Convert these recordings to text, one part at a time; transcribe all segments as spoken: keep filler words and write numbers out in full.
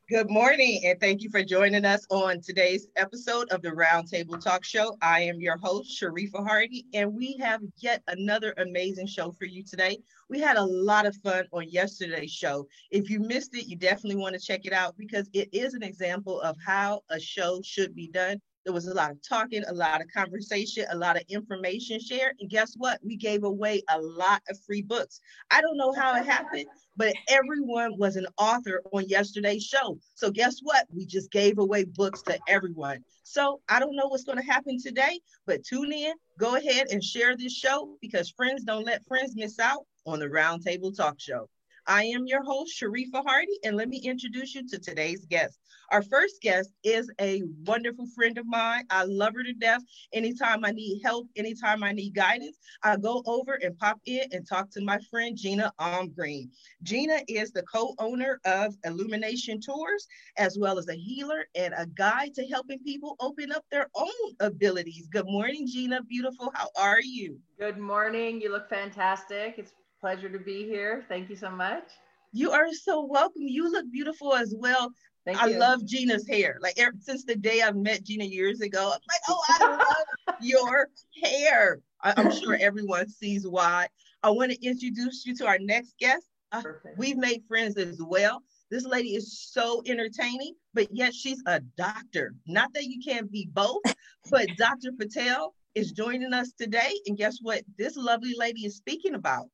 Good morning, and thank you for joining us on today's episode of the Roundtable Talk Show. I am your host, Sharifa Hardy, and we have yet another amazing show for you today. We had a lot of fun on yesterday's show. If you missed it, you definitely want to check it out because it is an example of how a show should be done. There was a lot of talking, a lot of conversation, a lot of information shared, and guess what? We gave away a lot of free books. I don't know how it happened, but everyone was an author on yesterday's show. So guess what? We just gave away books to everyone. So I don't know what's going to happen today, but tune in, go ahead and share this show because friends don't let friends miss out on the Roundtable Talk Show. I am your host, Sharifa Hardy, and let me introduce you to today's guest. Our first guest is a wonderful friend of mine. I love her to death. Anytime I need help, anytime I need guidance, I go over and pop in and talk to my friend Gina Almgreen. Gina is the co-owner of Illumination Tours, as well as a healer and a guide to helping people open up their own abilities. Good morning, Gina. Beautiful. How are you? Good morning. You look fantastic. It's a pleasure to be here. Thank you so much. You are so welcome. You look beautiful as well. Thank I you. love Gina's hair. Like ever since the day I met Gina years ago, I'm like, oh, I love your hair. I, I'm sure everyone sees why. I want to introduce you to our next guest. Uh, we've made friends as well. This lady is so entertaining, but yet she's a doctor. Not that you can't be both, but Doctor Patel is joining us today. And guess what? This lovely lady is speaking about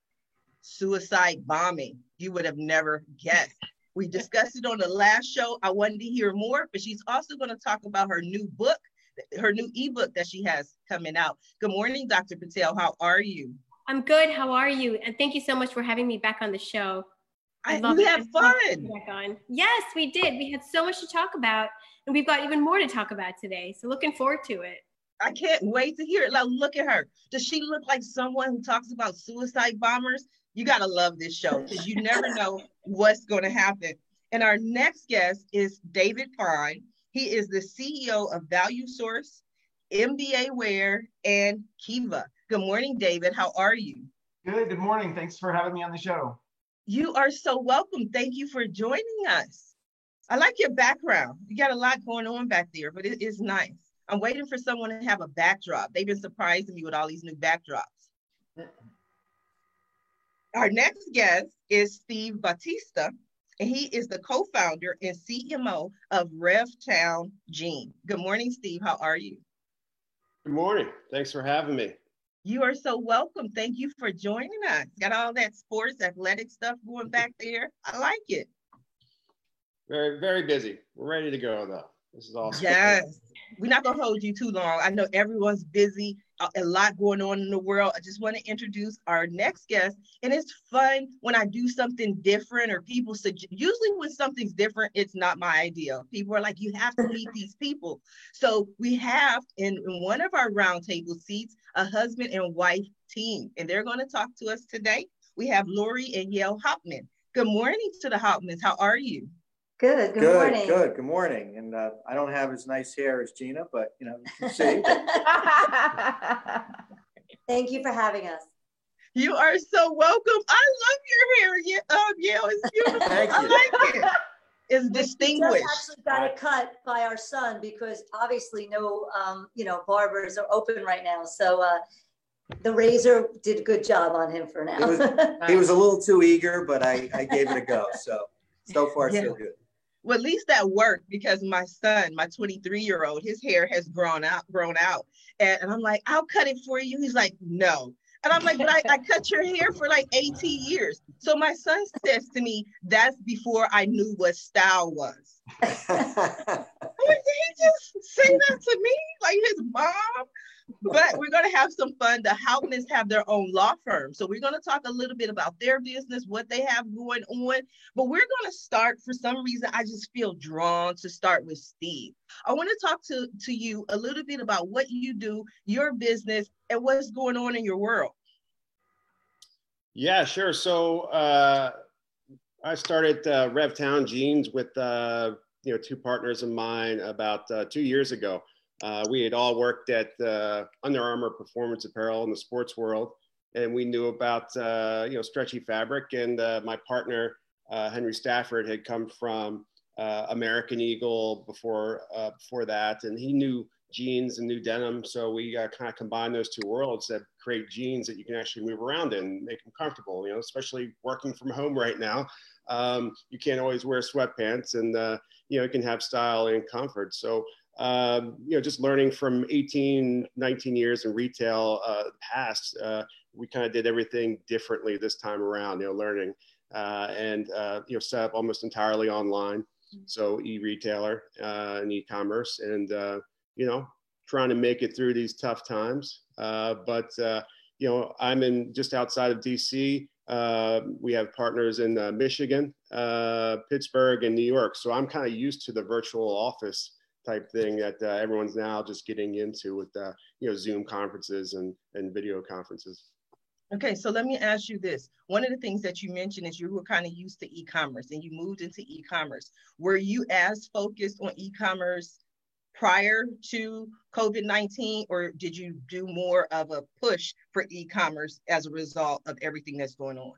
suicide bombing. You would have never guessed. We discussed it on the last show. I wanted to hear more, but she's also going to talk about her new book, her new ebook that she has coming out. Good morning, Doctor Patel. How are you? I'm good. How are you? And thank you so much for having me back on the show. I, I love we it. had fun. Back on. Yes, we did. We had so much to talk about, and we've got even more to talk about today. So looking forward to it. I can't wait to hear it. Like, look at her. Does she look like someone who talks about suicide bombers? You got to love this show because you never know what's going to happen. And our next guest is David Fine. He is the C E O of Value Source, M B A Wear, and Kiva. Good morning, David. How are you? Good. Good morning. Thanks for having me on the show. You are so welcome. Thank you for joining us. I like your background. You got a lot going on back there, but it is nice. I'm waiting for someone to have a backdrop. They've been surprising me with all these new backdrops. Our next guest is Steve Batista, and he is the co-founder and C M O of RevTown Jeans. Good morning, Steve. How are you? Good morning. Thanks for having me. You are so welcome. Thank you for joining us. Got all that sports, athletic stuff going back there. I like it. Very, very busy. We're ready to go, though. This is awesome. Yes. We're not going to hold you too long. I know everyone's busy, a lot going on in the world. I just want to introduce our next guest. And it's fun when I do something different or people suggest, usually when something's different, it's not my idea. People are like, you have to meet these people. So we have in, in one of our roundtable seats, a husband and wife team, and they're going to talk to us today. We have Lori and Yael Hauptman. Good morning to the Hauptmans. How are you? Good, good, good morning. Good, good morning. And uh, I don't have as nice hair as Gina, but you know, you can see. Thank you for having us. You are so welcome. I love your hair, yeah, um, yeah, it's beautiful. Thank I you. like it. It's distinguished. We just actually got it cut by our son because obviously no, um, you know, barbers are open right now. So uh, the razor did a good job on him for now. It was, he was a little too eager, but I, I gave it a go. So, so far, yeah. so good. Well, at least that worked because my son, my twenty-three year old, his hair has grown out, grown out. And, and I'm like, I'll cut it for you. He's like, no. And I'm like, but I, I cut your hair for like eighteen years. So my son says to me, that's before I knew what style was. I'm like, did he just say that to me? Like his mom? But we're going to have some fun. The Hauptmans have their own law firm. So we're going to talk a little bit about their business, what they have going on. But we're going to start, for some reason, I just feel drawn to start with Steve. I want to talk to, to you a little bit about what you do, your business, and what's going on in your world. Yeah, sure. So uh, I started uh, RevTown Jeans with uh, you know two partners of mine about uh, two years ago. Uh, we had all worked at uh, Under Armour Performance Apparel in the sports world, and we knew about uh, you know stretchy fabric. And uh, my partner uh, Henry Stafford had come from uh, American Eagle before uh, before that, and he knew jeans and knew denim. So we uh, kind of combined those two worlds that create jeans that you can actually move around in and make them comfortable. You know, especially working from home right now, um, you can't always wear sweatpants, and uh, you know, you can have style and comfort. So. Um, you know, just learning from eighteen, nineteen years in retail uh, past, uh, we kind of did everything differently this time around, you know, learning uh, and, uh, you know, set up almost entirely online. So e-retailer uh, and e-commerce and, uh, you know, trying to make it through these tough times. Uh, but, uh, you know, I'm in just outside of D C. Uh, we have partners in uh, Michigan, uh, Pittsburgh, and New York. So I'm kind of used to the virtual office type thing that uh, everyone's now just getting into with uh, you know, Zoom conferences and, and video conferences. Okay, so let me ask you this. One of the things that you mentioned is you were kind of used to e-commerce and you moved into e-commerce. Were you as focused on e-commerce prior to COVID nineteen, or did you do more of a push for e-commerce as a result of everything that's going on?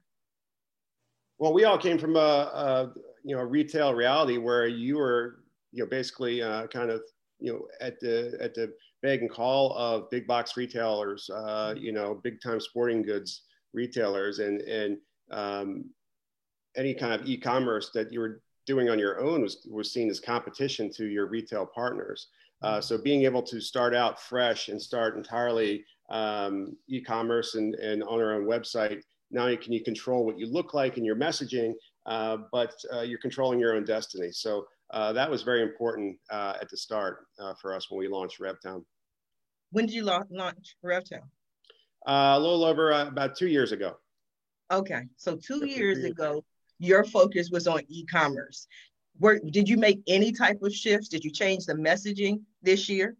Well, we all came from a, a you know, retail reality where you were you know, basically uh, kind of, you know, at the at the beck and call of big box retailers, uh, you know, big time sporting goods retailers, and and um, any kind of e-commerce that you were doing on your own was was seen as competition to your retail partners. Uh, so being able to start out fresh and start entirely um, e-commerce and, and on our own website, not only can you control what you look like in your messaging, uh, but uh, you're controlling your own destiny. So. Uh, that was very important uh, at the start uh, for us when we launched RevTown. When did you la launch RevTown? Uh, a little over uh, about two years ago. Okay, so two so years, years ago, ago, your focus was on e-commerce. Where did you make any type of shifts? Did you change the messaging this year?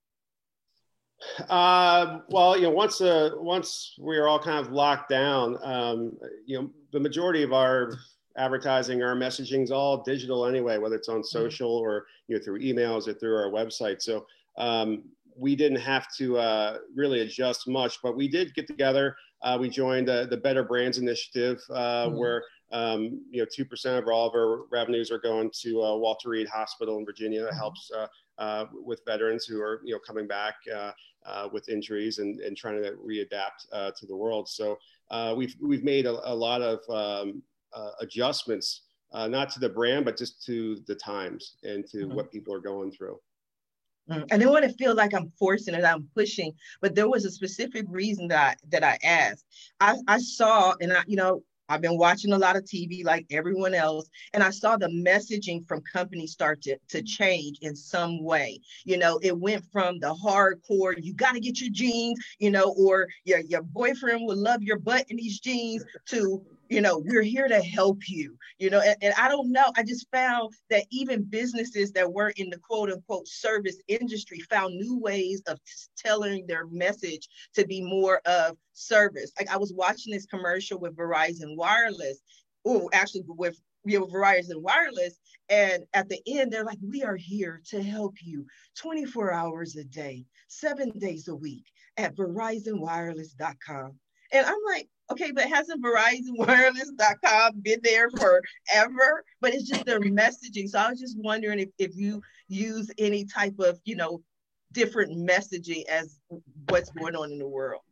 Uh, well, you know, once uh, once we were all kind of locked down, um, you know, the majority of our advertising, our messaging is all digital anyway, whether it's on social or, you know, through emails or through our website. So um, we didn't have to uh, really adjust much, but we did get together. Uh, we joined uh, the Better Brands Initiative, uh, mm-hmm. where um, you know, two percent of all of our revenues are going to uh, Walter Reed Hospital in Virginia. That mm-hmm. helps uh, uh, with veterans who are, you know, coming back uh, uh, with injuries and, and trying to readapt uh, to the world. So uh, we've we've made a, a lot of um, Uh, adjustments, uh, not to the brand, but just to the times and to mm-hmm. what people are going through. Mm-hmm. I don't want to feel like I'm forcing it, I'm pushing, but there was a specific reason that I, that I asked. I, I saw, and I, you know, I've been watching a lot of T V like everyone else, and I saw the messaging from companies start to, to change in some way. You know, it went from the hardcore, you got to get your jeans, you know, or your, your boyfriend will love your butt in these jeans, to, you know, we're here to help you, you know, and, and I don't know, I just found that even businesses that weren't in the quote unquote service industry found new ways of telling their message to be more of service. Like I was watching this commercial with Verizon Wireless, or actually with, you know, Verizon Wireless, and at the end, they're like, we are here to help you twenty-four hours a day, seven days a week at Verizon Wireless dot com. And I'm like, okay, but hasn't Verizon Wireless dot com been there forever? But it's just their messaging. So I was just wondering if, if you use any type of, you know, different messaging as what's going on in the world.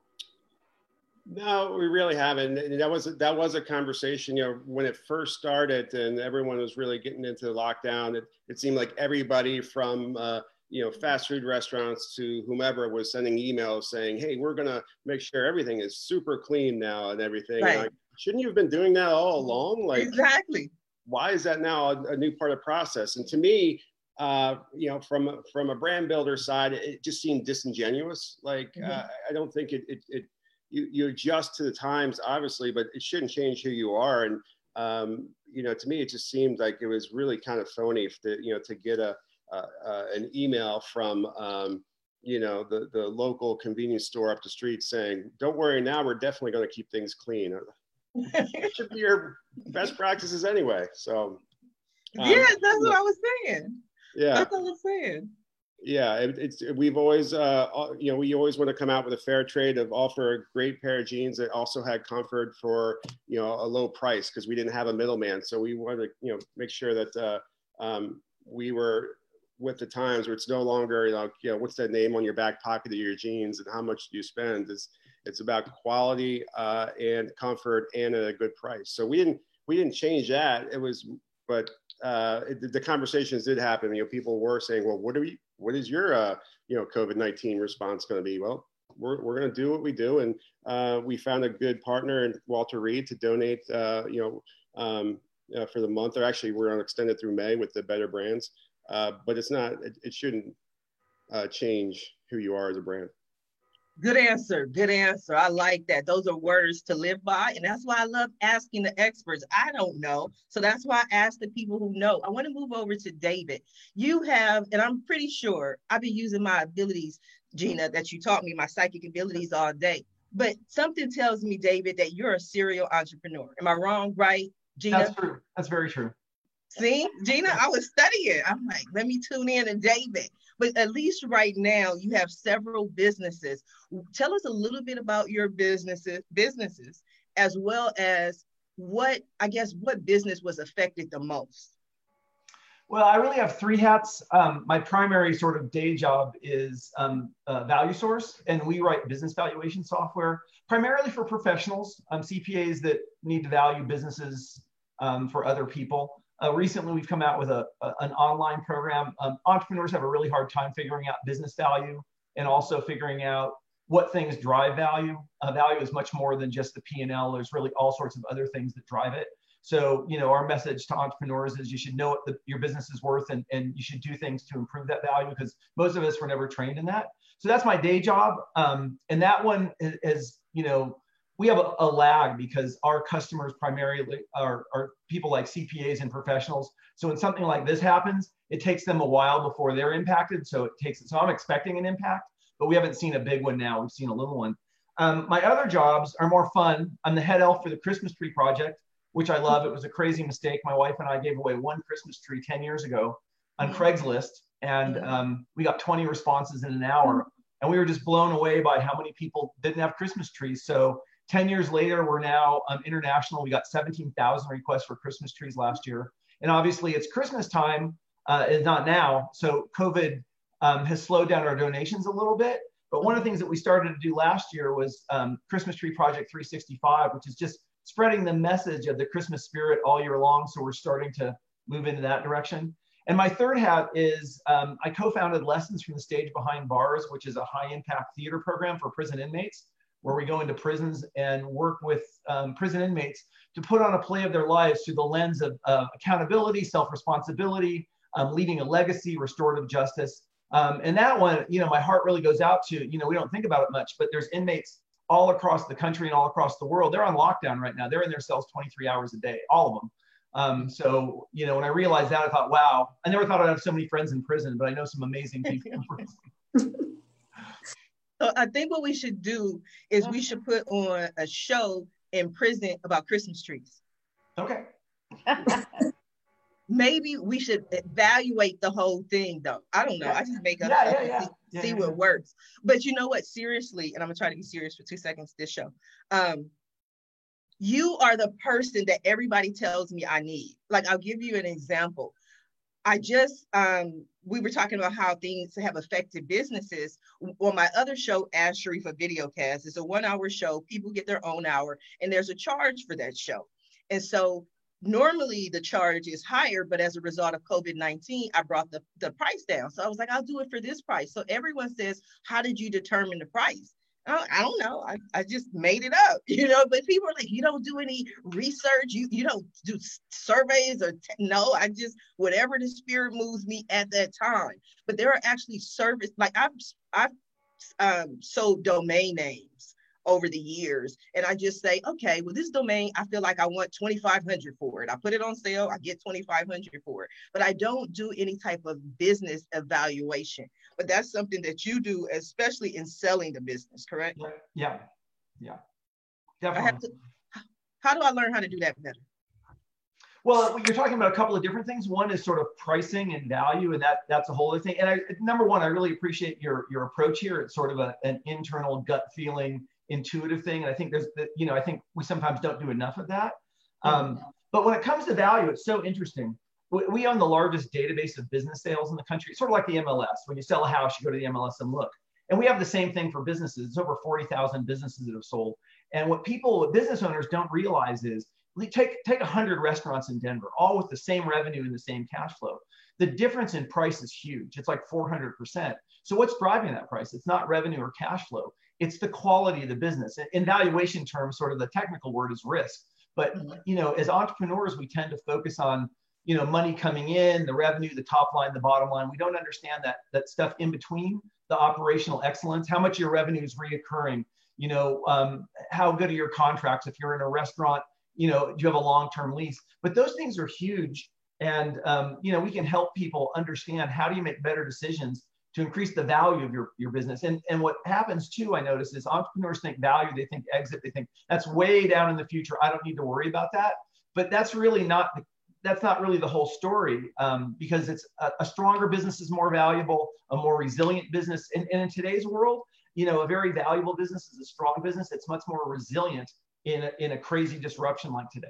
No, we really haven't. That was that was a conversation, you know, when it first started and everyone was really getting into lockdown. It, it seemed like everybody from uh, you know, fast food restaurants to whomever was sending emails saying, hey, we're going to make sure everything is super clean now and everything. Right. And like, shouldn't you have been doing that all along? Like, exactly. Why is that now a, a new part of the process? And to me, uh, you know, from, from a brand builder side, it just seemed disingenuous. Like, mm-hmm. uh, I don't think it, it, it you, you adjust to the times, obviously, but it shouldn't change who you are. And, um, you know, to me, it just seemed like it was really kind of phony to, you know, to get a, Uh, uh, an email from, um, you know, the, the local convenience store up the street saying, don't worry, now we're definitely going to keep things clean. It should be your best practices anyway. So, um, yeah, that's what I was saying. Yeah. That's what I was saying. Yeah, it, it's, we've always, uh, you know, we always want to come out with a fair trade of offer a great pair of jeans that also had comfort for, you know, a low price, because we didn't have a middleman. So we wanted to, you know, make sure that, uh, um, we were with the times where it's no longer like, you know, what's that name on your back pocket of your jeans and how much do you spend? It's, it's about quality uh, and comfort and a good price. So we didn't, we didn't change that. It was, but uh, it, the conversations did happen. You know, people were saying, well, what do we, what is your, uh, you know, COVID nineteen response going to be? Well, we're, we're going to do what we do. And uh, we found a good partner in Walter Reed to donate, uh, you know, um, uh, for the month, or actually we're on extended through May with the Better Brands. Uh, but it's not, it, it shouldn't uh, change who you are as a brand. Good answer. Good answer. I like that. Those are words to live by. And that's why I love asking the experts. I don't know. So that's why I ask the people who know. I want to move over to David. You have, and I'm pretty sure I've been using my abilities, Gina, that you taught me, my psychic abilities all day. But something tells me, David, that you're a serial entrepreneur. Am I wrong, right, Gina? That's true. That's very true. See, Gina, I was studying. I'm like, let me tune in to David. But at least right now, you have several businesses. Tell us a little bit about your businesses, businesses, as well as what, I guess, what business was affected the most? Well, I really have three hats. Um, my primary sort of day job is um, uh, Value Source, and we write business valuation software, primarily for professionals, um, C P As that need to value businesses um, for other people. Uh, recently, we've come out with a, a an online program. Um, entrepreneurs have a really hard time figuring out business value and also figuring out what things drive value. Uh, value is much more than just the P and L. There's really all sorts of other things that drive it. So, you know, our message to entrepreneurs is you should know what the, your business is worth, and, and you should do things to improve that value, because most of us were never trained in that. So that's my day job. Um, and that one is, is, you know, we have a, a lag because our customers primarily are, are people like C P As and professionals. So when something like this happens, it takes them a while before they're impacted. So it takes, so I'm expecting an impact, but we haven't seen a big one now. We've seen a little one. Um, my other jobs are more fun. I'm the head elf for the Christmas Tree Project, which I love. It was a crazy mistake. My wife and I gave away one Christmas tree ten years ago on Craigslist, and um, we got twenty responses in an hour. And we were just blown away by how many people didn't have Christmas trees. So ten years later, we're now um, international. We got seventeen thousand requests for Christmas trees last year. And obviously it's Christmas time, uh, it's not now. So COVID um, has slowed down our donations a little bit. But one of the things that we started to do last year was um, Christmas Tree Project three sixty-five, which is just spreading the message of the Christmas spirit all year long. So we're starting to move into that direction. And my third hat is um, I co-founded Lessons from the Stage Behind Bars, which is a high impact theater program for prison inmates, where we go into prisons and work with um, prison inmates to put on a play of their lives through the lens of uh, accountability, self-responsibility, um, leaving a legacy, restorative justice. Um, and that one, you know, my heart really goes out to, you know, we don't think about it much, but there's inmates all across the country and all across the world. They're on lockdown right now. They're in their cells twenty-three hours a day, all of them. Um, so, you know, when I realized that, I thought, wow, I never thought I'd have so many friends in prison, but I know some amazing people in prison. So I think what we should do is we should put on a show in prison about Christmas trees. Okay. Maybe we should evaluate the whole thing, though. I don't know. I just make up yeah, stuff yeah, and yeah. see, yeah, see yeah, what yeah. works. But you know what? Seriously, and I'm gonna try to be serious for two seconds this show. Um, you are the person that everybody tells me I need. Like, I'll give you an example. I just, um, we were talking about how things have affected businesses. On my other show, Ask Sharifa Videocast, it's a one hour show. People get their own hour, and there's a charge for that show. And so normally the charge is higher, but as a result of COVID nineteen, I brought the, the price down. So I was like, I'll do it for this price. So everyone says, how did you determine the price? I, I don't know. I, I just made it up, you know, but people are like, you don't do any research. You, you don't do surveys or, t- no, I just, whatever the spirit moves me at that time. But there are actually service, like I've, I've um, sold domain names over the years. And I just say, okay, well, this domain, I feel like I want twenty-five hundred for it. I put it on sale, I get twenty-five hundred for it. But I don't do any type of business evaluation. But that's something that you do, especially in selling the business, correct? Yeah, yeah, I definitely. have to, how do I learn how to do that better? Well, you're talking about a couple of different things. One is sort of pricing and value, and that that's a whole other thing. And I, number one, I really appreciate your your approach here. It's sort of a, an internal gut feeling, intuitive thing. And I think there's, you know, I think we sometimes don't do enough of that. Um, but when it comes to value, it's so interesting. we, we own the largest database of business sales in the country. It's sort of like the M L S. When you sell a house, you go to the M L S and look. And we have the same thing for businesses. It's over forty thousand businesses that have sold. And what people, what business owners don't realize is, take, take one hundred restaurants in Denver, all with the same revenue and the same cash flow. The difference in price is huge. It's like four hundred percent. So what's driving that price? It's not revenue or cash flow. It's the quality of the business. In valuation terms, sort of the technical word is risk. But, you know, as entrepreneurs, we tend to focus on, you know, money coming in, the revenue, the top line, the bottom line. We don't understand that, that stuff in between, the operational excellence, how much of your revenue is reoccurring, you know, um, how good are your contracts? If you're in a restaurant, you know, do you have a long-term lease? But those things are huge. And, um, you know, we can help people understand how do you make better decisions to increase the value of your, your business. And, and what happens too, I notice, is entrepreneurs think value, they think exit, they think that's way down in the future. I don't need to worry about that. But that's really not, that's not really the whole story, um, because it's a, a stronger business is more valuable, a more resilient business. And, and in today's world, you know, a very valuable business is a strong business. It's much more resilient in a, in a crazy disruption like today.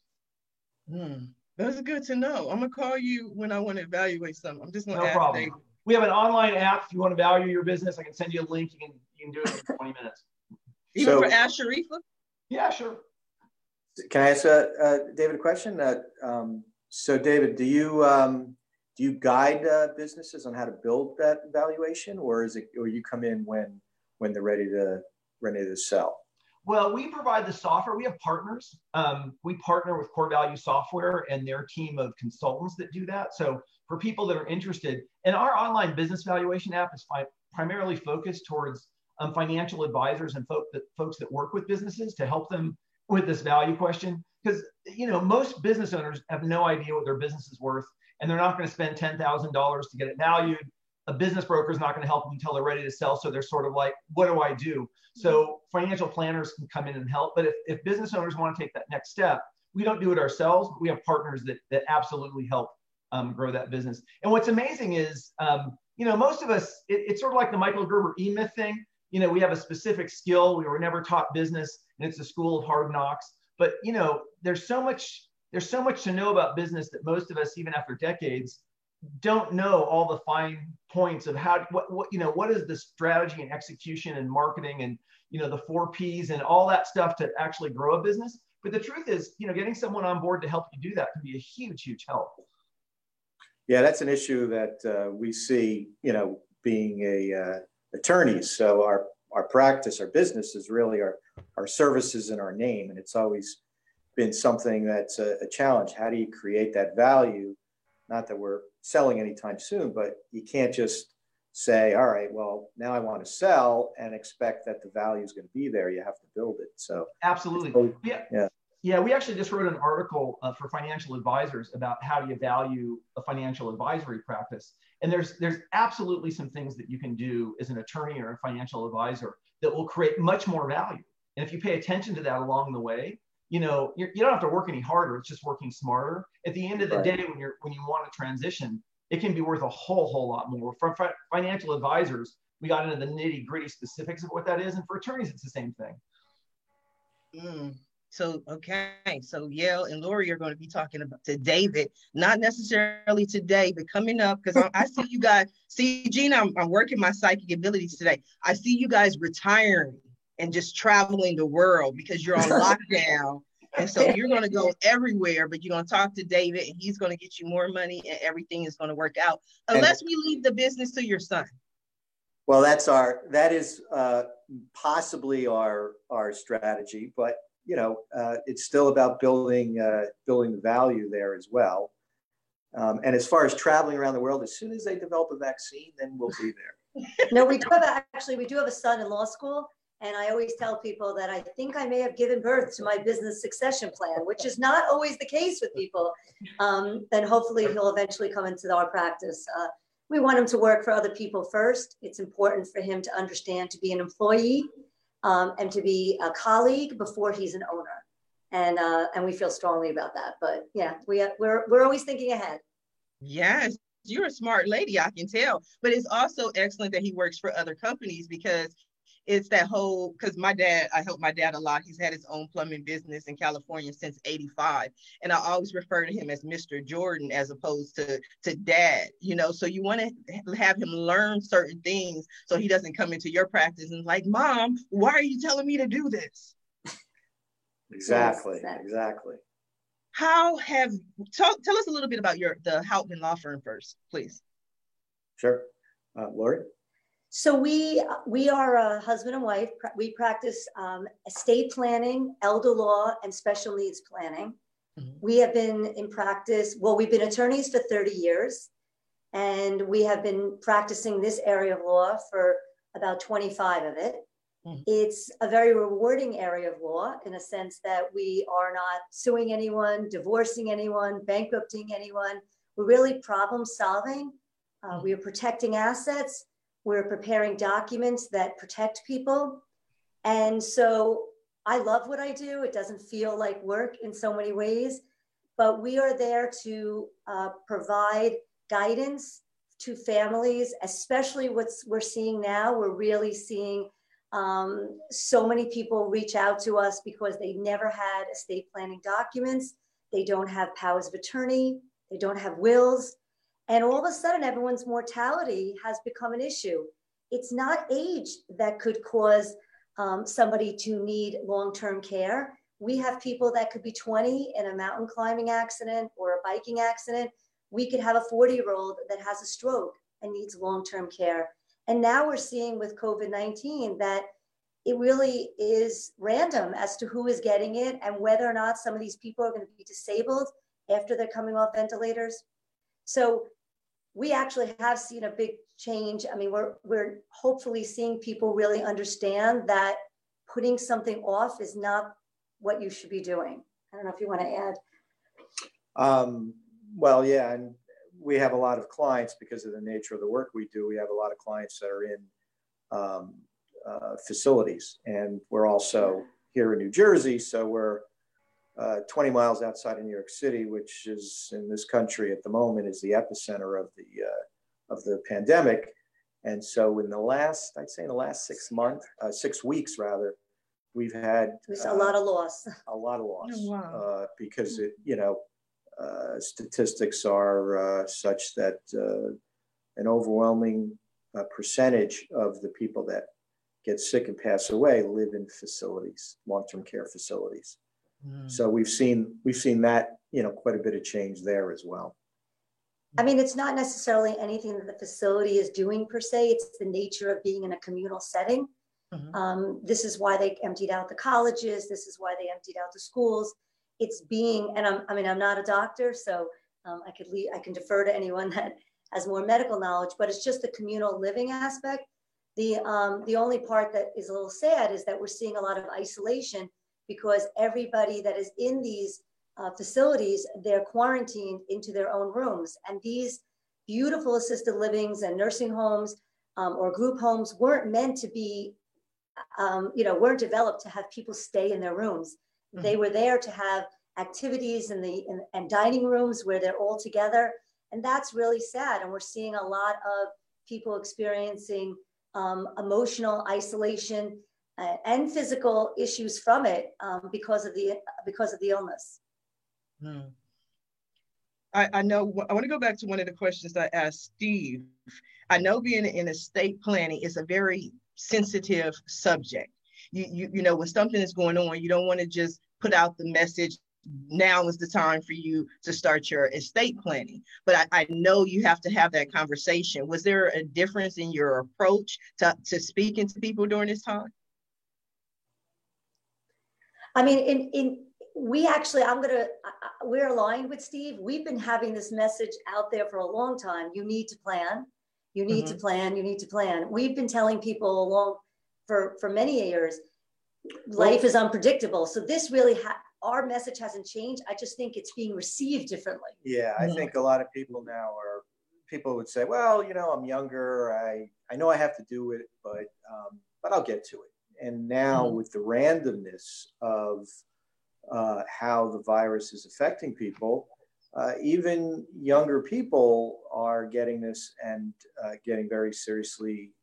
Hmm. That's good to know. I'm gonna call you when I want to evaluate something. I'm just gonna no ask problem. David. We have an online app. If you want to value your business, I can send you a link. You can you can do it in twenty minutes. Even So- for Ask Sharifa? Yeah, sure. Can I ask uh, uh, David a question? Uh, um, so David, do you um, do you guide uh, businesses on how to build that valuation, or is it, or you come in when when they're ready to ready to sell? Well, we provide the software. We have partners. Um, we partner with Core Value Software and their team of consultants that do that. So for people that are interested, and our online business valuation app is fi- primarily focused towards um, financial advisors and folk that, folks that work with businesses to help them with this value question. Because, you know, most business owners have no idea what their business is worth, and they're not going to spend ten thousand dollars to get it valued. A business broker is not going to help them until they're ready to sell. So they're sort of like, what do I do? So financial planners can come in and help. But if, if business owners want to take that next step, we don't do it ourselves, but we have partners that, that absolutely help um, grow that business. And what's amazing is, um, you know, most of us, it, it's sort of like the Michael Gerber E-Myth thing. You know, we have a specific skill. We were never taught business, and it's a school of hard knocks. But, you know, there's so much, there's so much to know about business that most of us, even after decades, don't know all the fine points of how, what, what, you know, what is the strategy and execution and marketing and, you know, the four P's and all that stuff to actually grow a business. But the truth is, you know, getting someone on board to help you do that can be a huge, huge help. Yeah, that's an issue that uh, we see, you know, being a uh, attorneys. So our, our practice, our business is really our, our services and our name. And it's always been something that's a, a challenge. How do you create that value? Not that we're selling anytime soon, but you can't just say, all right, well, now I want to sell and expect that the value is going to be there. You have to build it. So absolutely. So, yeah. yeah. Yeah. We actually just wrote an article uh, for financial advisors about how do you value a financial advisory practice. And there's, there's absolutely some things that you can do as an attorney or a financial advisor that will create much more value. And if you pay attention to that along the way, you know, you're, you don't have to work any harder. It's just working smarter. At the end of the Right. day, when you're when you want to transition, it can be worth a whole whole lot more. For fi- financial advisors, we got into the nitty gritty specifics of what that is, and for attorneys, it's the same thing. Mm. So okay, so Yael and Lori are going to be talking about to David, not necessarily today, but coming up, because I, I see you guys. See, Gina, I'm, I'm working my psychic abilities today. I see you guys retiring and just traveling the world because you're on lockdown. And so you're going to go everywhere, but you're going to talk to David and he's going to get you more money and everything is going to work out. Unless we leave the business to your son. Well, that's our, that is uh, possibly our, our strategy, but you know, uh, it's still about building, uh, building the value there as well. Um, and as far as traveling around the world, as soon as they develop a vaccine, then we'll be there. No, we do have a, actually, we do have a son in law school. And I always tell people that I think I may have given birth to my business succession plan, which is not always the case with people. Um, and hopefully he'll eventually come into our practice. Uh, we want him to work for other people first. It's important for him to understand to be an employee um, and to be a colleague before he's an owner. And uh, and we feel strongly about that. But yeah, we, we're, we're always thinking ahead. Yes, you're a smart lady, I can tell. But it's also excellent that he works for other companies because it's that whole, because my dad, I help my dad a lot. He's had his own plumbing business in California since eighty-five. And I always refer to him as Mister Jordan as opposed to, to dad, you know, so you want to have him learn certain things so he doesn't come into your practice and like, Mom, why are you telling me to do this? Exactly, exactly. How have, talk, tell us a little bit about your, the Houtman Law Firm first, please. Sure. Uh, Lori? So we we are a husband and wife. We practice um, estate planning, elder law, and special needs planning. Mm-hmm. We have been in practice, well, we've been attorneys for thirty years, and we have been practicing this area of law for about twenty-five of it. Mm-hmm. It's a very rewarding area of law in a sense that we are not suing anyone, divorcing anyone, bankrupting anyone. We're really problem solving. Uh, mm-hmm. We are protecting assets. We're preparing documents that protect people. And so I love what I do. It doesn't feel like work in so many ways, but we are there to uh, provide guidance to families, especially what we're seeing now. We're really seeing um, so many people reach out to us because they never had estate planning documents. They don't have powers of attorney. They don't have wills. And all of a sudden, everyone's mortality has become an issue. It's not age that could cause um, somebody to need long-term care. We have people that could be twenty in a mountain climbing accident or a biking accident. We could have a forty-year-old that has a stroke and needs long-term care. And now we're seeing with COVID nineteen that it really is random as to who is getting it and whether or not some of these people are going to be disabled after they're coming off ventilators. So we actually have seen a big change. I mean, we're, we're hopefully seeing people really understand that putting something off is not what you should be doing. I don't know if you want to add. Um, well, yeah, and we have a lot of clients because of the nature of the work we do. We have a lot of clients that are in um, uh, facilities, and we're also here in New Jersey, so we're Uh, twenty miles outside of New York City, which is in this country at the moment is the epicenter of the uh, of the pandemic. And so in the last, I'd say in the last six months, uh, six weeks rather, we've had There's uh, a lot of loss. A lot of loss oh, wow. uh, because it, you know, uh, statistics are uh, such that uh, an overwhelming uh, percentage of the people that get sick and pass away live in facilities, long-term care facilities. So we've seen we've seen that, you know, quite a bit of change there as well. I mean, it's not necessarily anything that the facility is doing per se. It's the nature of being in a communal setting. Mm-hmm. Um, this is why they emptied out the colleges. This is why they emptied out the schools. It's being, and I'm, I mean, I'm not a doctor, so um, I could leave, I can defer to anyone that has more medical knowledge. But it's just the communal living aspect. The um, the only part that is a little sad is that we're seeing a lot of isolation, because everybody that is in these uh, facilities, they're quarantined into their own rooms. And these beautiful assisted livings and nursing homes um, or group homes weren't meant to be, um, you know, weren't developed to have people stay in their rooms. Mm-hmm. They were there to have activities in the in, and dining rooms where they're all together. And that's really sad. And we're seeing a lot of people experiencing um, emotional isolation Uh, and physical issues from it um, because of the because of the illness. Hmm. I, I know. I want to go back to one of the questions I asked Steve. I know being in estate planning is a very sensitive subject. You you you know, when something is going on, you don't want to just put out the message, now is the time for you to start your estate planning. But I, I know you have to have that conversation. Was there a difference in your approach to, to speaking to people during this time? I mean, in, in we actually, I'm going to, we're aligned with Steve. We've been having this message out there for a long time. You need to plan. You need mm-hmm. to plan. You need to plan. We've been telling people along for, for many years, life well, is unpredictable. So this really, ha- our message hasn't changed. I just think it's being received differently. Yeah, I mm-hmm. think a lot of people now are, people would say, well, you know, I'm younger. I, I know I have to do it, but, um, but I'll get to it. And now mm-hmm. with the randomness of uh, how the virus is affecting people, uh, even younger people are getting this and uh, getting very seriously,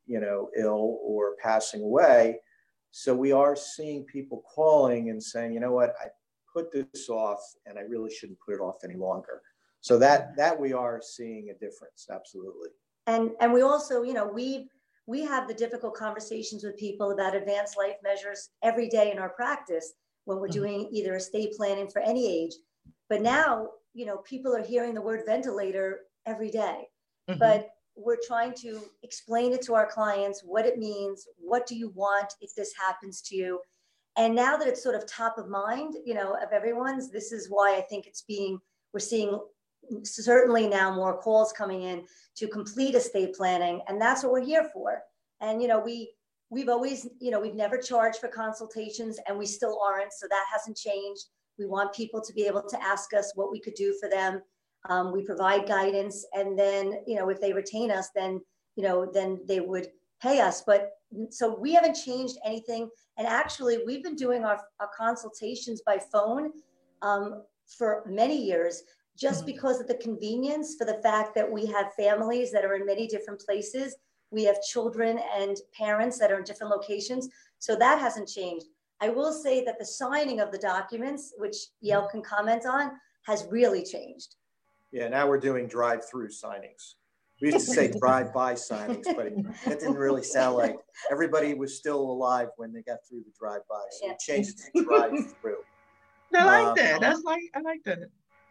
you know, ill or passing away. So we are seeing people calling and saying, you know what, I put this off and I really shouldn't put it off any longer. So that that we are seeing a difference, absolutely. And and we also, you know, we we have the difficult conversations with people about advanced life measures every day in our practice when we're doing either estate planning for any age. But now, you know, people are hearing the word ventilator every day. Mm-hmm. But we're trying to explain it to our clients, what it means, what do you want if this happens to you? And now that it's sort of top of mind, you know, of everyone's, this is why I think it's being, we're seeing certainly now more calls coming in to complete estate planning. And that's what we're here for. And, you know, we, we've always, you know, we've never charged for consultations and we still aren't. So that hasn't changed. We want people to be able to ask us what we could do for them. Um, we provide guidance, and then, you know, if they retain us, then, you know, then they would pay us. But so we haven't changed anything. And actually, we've been doing our, our consultations by phone um, for many years, just mm-hmm. because of the convenience, for the fact that we have families that are in many different places. We have children and parents that are in different locations. So that hasn't changed. I will say that the signing of the documents, which Yale can comment on, has really changed. Yeah, now we're doing drive-through signings. We used to say drive-by signings, but it, it didn't really sound like everybody was still alive when they got through the drive-by. So yeah. We changed it to drive-through. I like um, that. That's like I like that.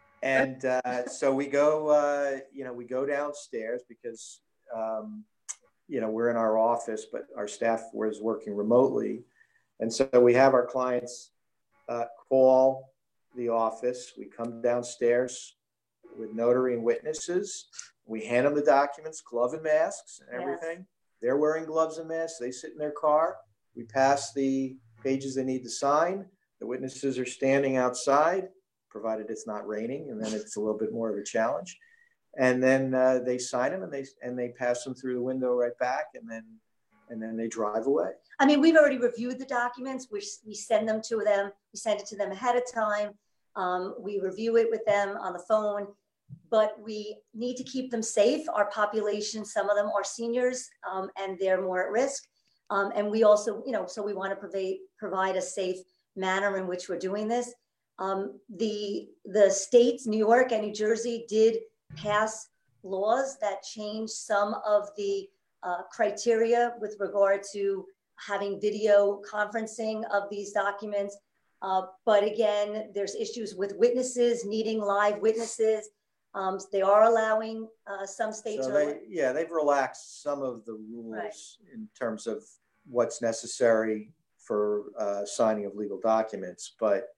And uh, so we go, uh, you know, we go downstairs because, um, you know, we're in our office, but our staff was working remotely, and so we have our clients uh, call the office. We come downstairs with notary and witnesses. We hand them the documents, glove and masks and everything. Yes. They're wearing gloves and masks. They sit in their car. We pass the pages they need to sign. The witnesses are standing outside, provided it's not raining, and then it's a little bit more of a challenge. And then uh, they sign them and they and they pass them through the window right back, and then and then they drive away. I mean, we've already reviewed the documents. We we send them to them. We send it to them ahead of time. Um, we review it with them on the phone. But we need to keep them safe. Our population, some of them are seniors um, and they're more at risk. Um, and we also, you know, so we want to provide, provide a safe manner in which we're doing this. Um, the, the states, New York and New Jersey, did pass laws that changed some of the uh, criteria with regard to having video conferencing of these documents. Uh, but again, there's issues with witnesses, needing live witnesses. Um, they are allowing uh, some states. So they, yeah, they've relaxed some of the rules right. in terms of what's necessary for uh, signing of legal documents. But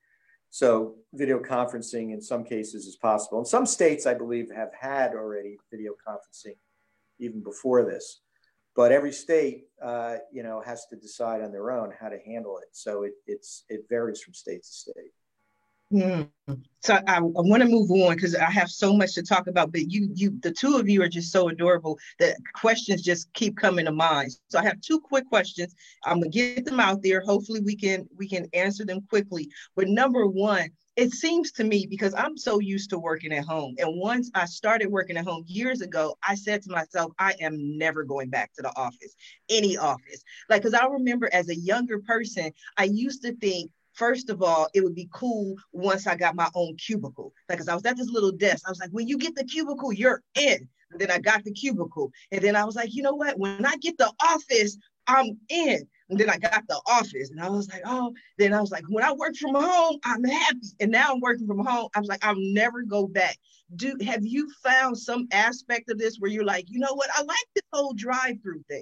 so video conferencing in some cases is possible. And some states, I believe, have had already video conferencing even before this. But every state, uh, you know, has to decide on their own how to handle it. So it, it's it varies from state to state. Mm. So I, I want to move on because I have so much to talk about, but you, you, the two of you are just so adorable that questions just keep coming to mind. So I have two quick questions. I'm gonna get them out there. Hopefully we can, we can answer them quickly. But number one, it seems to me, because I'm so used to working at home, and once I started working at home years ago, I said to myself, I am never going back to the office, any office. Like, because I remember as a younger person, I used to think, first of all, it would be cool once I got my own cubicle. Like, cause I was at this little desk. I was like, when you get the cubicle, you're in. And then I got the cubicle. And then I was like, you know what? When I get the office, I'm in. And then I got the office. And I was like, oh, then I was like, when I work from home, I'm happy. And now I'm working from home. I was like, I'll never go back. Do have you found some aspect of this where you're like, you know what? I like this whole drive-through thing.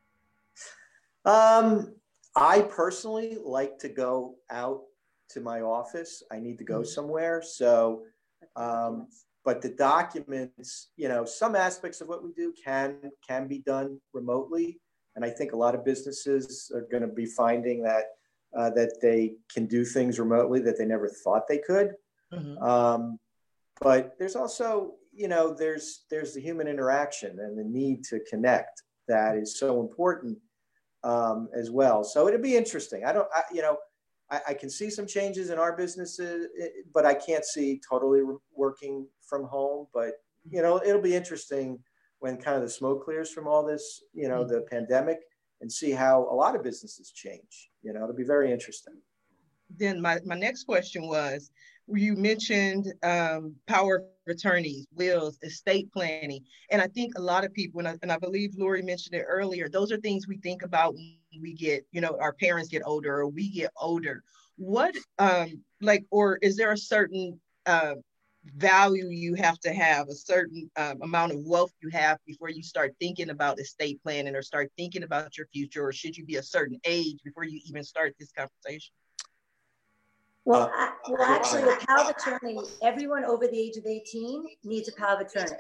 Um, I personally like to go out to my office. I need to go somewhere. So, um, but the documents, you know, some aspects of what we do can, can be done remotely. And I think a lot of businesses are going to be finding that, uh, that they can do things remotely that they never thought they could. Mm-hmm. Um, but there's also, you know, there's, there's the human interaction and the need to connect that is so important. Um, as well. So it'll be interesting. I don't, I, you know, I, I can see some changes in our businesses, but I can't see totally working from home. But, you know, it'll be interesting when kind of the smoke clears from all this, you know, the pandemic, and see how a lot of businesses change. You know, it'll be very interesting. Then my, my next question was, you mentioned um, power of attorneys, wills, estate planning. And I think a lot of people, and I, and I believe Lori mentioned it earlier, those are things we think about when we get, you know, our parents get older or we get older. What, um, like, or is there a certain uh, value you have to have, a certain um, amount of wealth you have before you start thinking about estate planning or start thinking about your future? Or should you be a certain age before you even start this conversation? Well, I, well, actually, a power of attorney, everyone over the age of eighteen needs a power of attorney.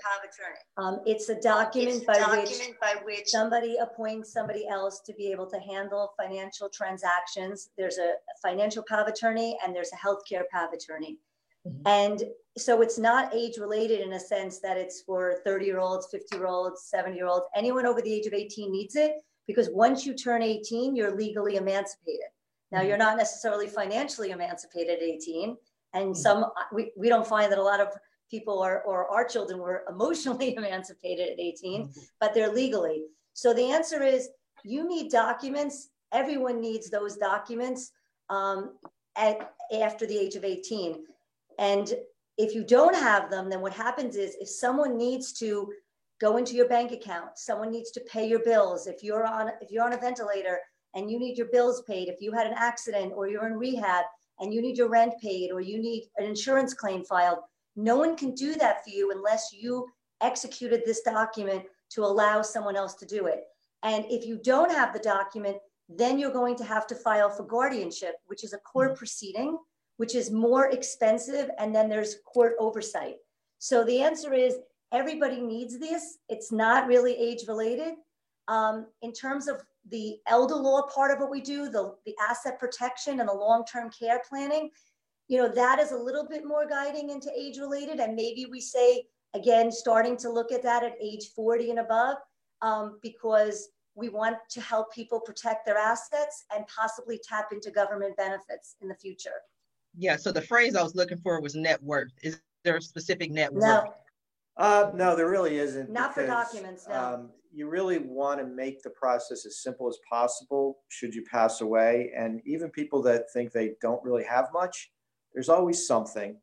Um, it's a document, it's a by, document which by which somebody appoints somebody else to be able to handle financial transactions. There's a financial power of attorney and there's a healthcare power of attorney. Mm-hmm. And so it's not age related in a sense that it's for thirty year olds, fifty year olds, seventy year olds. Anyone over the age of eighteen needs it, because once you turn eighteen, you're legally emancipated. Now, you're not necessarily financially emancipated at eighteen, and some we, we don't find that a lot of people are, or our children were emotionally emancipated at eighteen, but they're legally. So the answer is you need documents. Everyone needs those documents um, at, after the age of eighteen. And if you don't have them, then what happens is if someone needs to go into your bank account, someone needs to pay your bills. If you're on, if you're on a ventilator, and you need your bills paid, if you had an accident or you're in rehab and you need your rent paid or you need an insurance claim filed, no one can do that for you unless you executed this document to allow someone else to do it. And if you don't have the document, then you're going to have to file for guardianship, which is a court proceeding, which is more expensive, and then there's court oversight. So the answer is everybody needs this. It's not really age related. Um, in terms of the elder law part of what we do, the, the asset protection and the long-term care planning, you know, that is a little bit more guiding into age related. And maybe we say, again, starting to look at that at age forty and above, um, because we want to help people protect their assets and possibly tap into government benefits in the future. Yeah, so the phrase I was looking for was net worth. Is there a specific net worth? No. Uh, no, there really isn't. Not because, for documents, no. Um, you really want to make the process as simple as possible should you pass away. And even people that think they don't really have much, there's always something.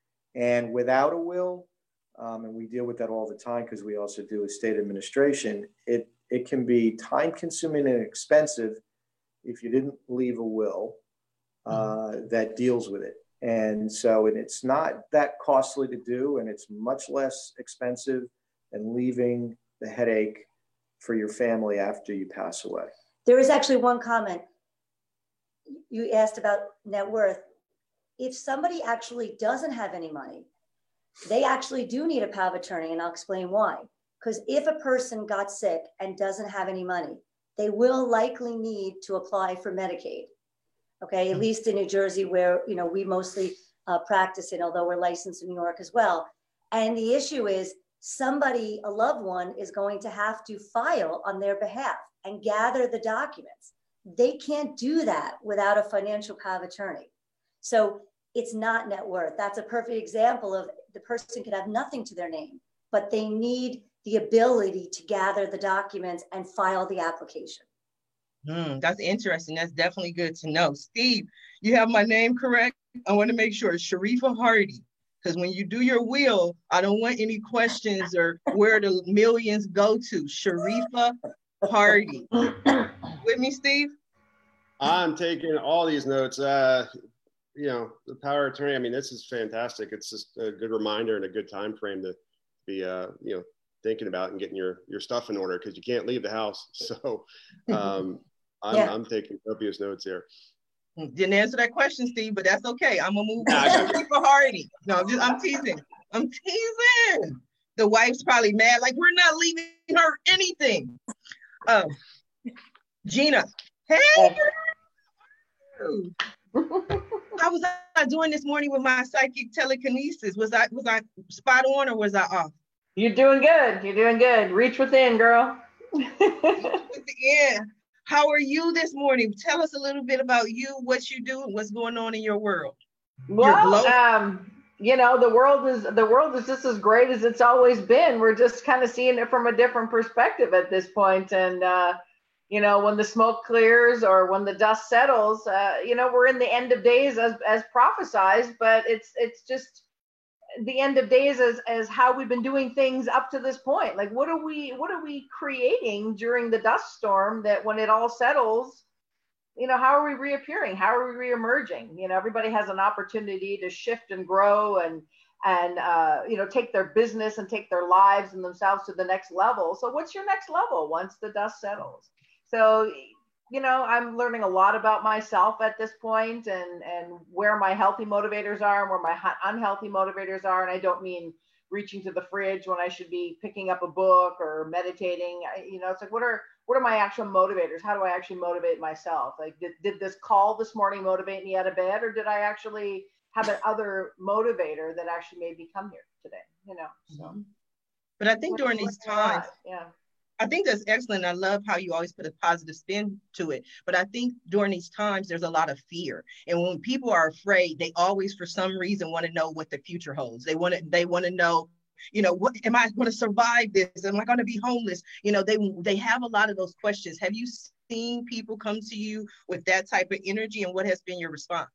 And without a will, um, and we deal with that all the time because we also do estate administration, it, it can be time consuming and expensive if you didn't leave a will uh, mm-hmm. that deals with it. And so and it's not that costly to do, and it's much less expensive than leaving the headache for your family after you pass away. There is actually one comment. You asked about net worth. If somebody actually doesn't have any money, they actually do need a power of attorney, and I'll explain why. Because if a person got sick and doesn't have any money, they will likely need to apply for Medicaid. Okay, at least in New Jersey, where you know we mostly uh, practice it, although we're licensed in New York as well. And the issue is somebody, a loved one, is going to have to file on their behalf and gather the documents. They can't do that without a financial power of attorney. So it's not net worth. That's a perfect example of the person could have nothing to their name, but they need the ability to gather the documents and file the application. Mm, that's interesting. That's definitely good to know. Steve, you have my name correct? I want to make sure it's Sharifa Hardy, because when you do your will, I don't want any questions or where the millions go to. Sharifa Hardy. With me, Steve? I'm taking all these notes. Uh, you know, the power of attorney, I mean, this is fantastic. It's just a good reminder and a good time frame to be, uh, you know, thinking about and getting your, your stuff in order, because you can't leave the house. So um, I'm, yeah. I'm taking copious notes here. Didn't answer that question, Steve, but that's okay. I'm gonna move on to Sharifa Hardy. No, I'm just I'm teasing. I'm teasing. The wife's probably mad, like we're not leaving her anything. Um, Gina, hey. How was I doing this morning with my psychic telekinesis? Was I was I spot on or was I off? You're doing good. You're doing good. Reach within, girl. Yeah. How are you this morning? Tell us a little bit about you, what you do, and what's going on in your world. Well, um, you know, the world is the world is just as great as it's always been. We're just kind of seeing it from a different perspective at this point. And uh, you know, when the smoke clears or when the dust settles, uh, you know, we're in the end of days as as prophesized. But it's it's just the end of days as as how we've been doing things up to this point. Like, what are we what are we creating during the dust storm that when it all settles, you know, how are we reappearing? How are we reemerging? You know, everybody has an opportunity to shift and grow and, and uh, you know, take their business and take their lives and themselves to the next level. So what's your next level once the dust settles? So, you know, I'm learning a lot about myself at this point and, and where my healthy motivators are and where my unhealthy motivators are. And I don't mean reaching to the fridge when I should be picking up a book or meditating. I, you know, it's like, what are, what are my actual motivators? How do I actually motivate myself? Like, did, did this call this morning motivate me out of bed, or did I actually have an other motivator that actually made me come here today? You know, so. But I think during these times, yeah, I think that's excellent. I love how you always put a positive spin to it. But I think during these times, there's a lot of fear. And when people are afraid, they always, for some reason, want to know what the future holds. They want to, they want to know, you know, what am I going to survive this? Am I going to be homeless? You know, they they have a lot of those questions. Have you seen people come to you with that type of energy, and what has been your response?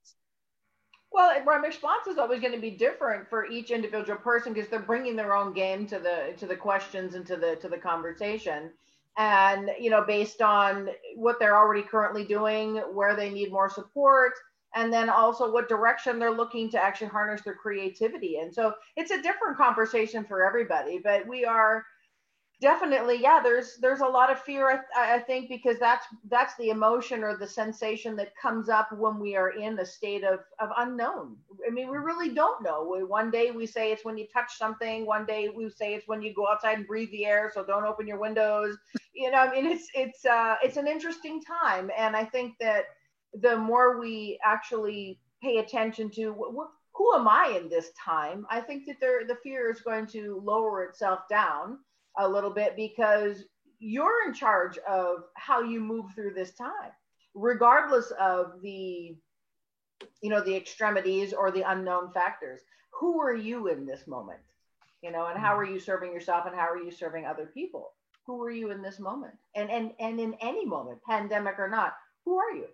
Well, my response is always going to be different for each individual person because they're bringing their own game to the to the questions and to the to the conversation, and you know, based on what they're already currently doing, where they need more support, and then also what direction they're looking to actually harness their creativity. And so it's a different conversation for everybody, but we are definitely, yeah, there's there's a lot of fear, I, I think, because that's that's the emotion or the sensation that comes up when we are in a state of, of unknown. I mean, we really don't know. We, one day we say it's when you touch something. One day we say it's when you go outside and breathe the air, so don't open your windows. You know, I mean, it's it's uh, it's an interesting time. And I think that the more we actually pay attention to wh- wh- who am I in this time, I think that there, the fear is going to lower itself down a little bit, because you're in charge of how you move through this time, regardless of the, you know, the extremities or the unknown factors. Who are you in this moment? You know, and how are you serving yourself, and how are you serving other people? Who are you in this moment? And and and in any moment, pandemic or not, who are you?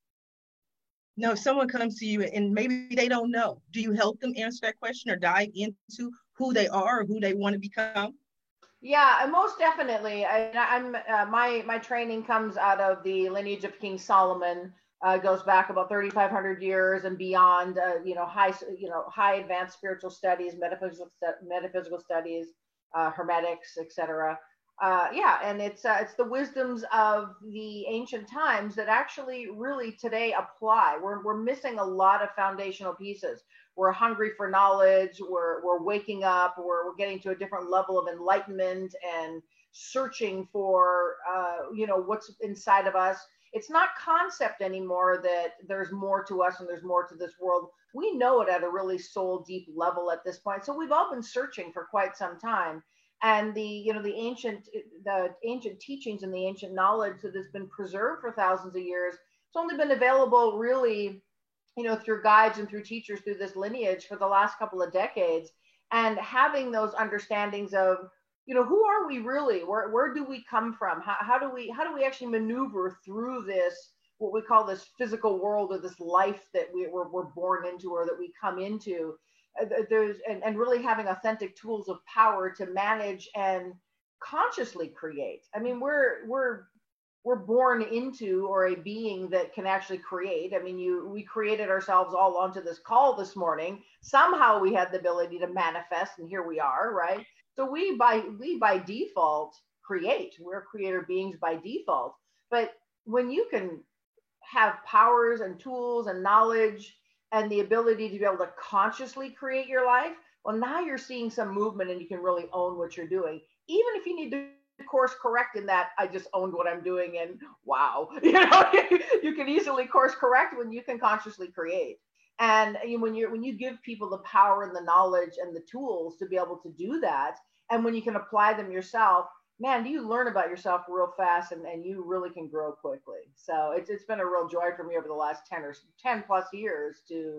No, if someone comes to you and maybe they don't know, do you help them answer that question or dive into who they are or who they want to become? Yeah, most definitely. I, I'm uh, my my training comes out of the lineage of King Solomon. Uh, goes back about thirty-five hundred years and beyond. Uh, you know, high you know high advanced spiritual studies, metaphysical metaphysical studies, uh, hermetics, et cetera. Uh, yeah, and it's uh, it's the wisdoms of the ancient times that actually really today apply. We're we're missing a lot of foundational pieces. We're hungry for knowledge. We're we're waking up. We're we're getting to a different level of enlightenment and searching for uh, you know what's inside of us. It's not concept anymore that there's more to us and there's more to this world. We know it at a really soul deep level at this point. So we've all been searching for quite some time. And the you know the ancient the ancient teachings and the ancient knowledge that has been preserved for thousands of years, it's only been available really, you know, through guides and through teachers through this lineage for the last couple of decades. And having those understandings of, you know, who are we really? Where where do we come from? How, how do we how do we actually maneuver through this, what we call this physical world, or this life that we, we're, we're born into or that we come into? There's and, and really having authentic tools of power to manage and consciously create. I mean, we're we're we're born into, or a being that can actually create. I mean, you we created ourselves all onto this call this morning. Somehow we had the ability to manifest, and here we are, right? So we by we by default create. We're creator beings by default. But when you can have powers and tools and knowledge and the ability to be able to consciously create your life, well, now you're seeing some movement and you can really own what you're doing. Even if you need to course correct in that, I just owned what I'm doing and wow, you know, you can easily course correct when you can consciously create. And when you're when you give people the power and the knowledge and the tools to be able to do that, and when you can apply them yourself, man, do you learn about yourself real fast, and, and you really can grow quickly. So it's it's been a real joy for me over the last ten or ten plus years to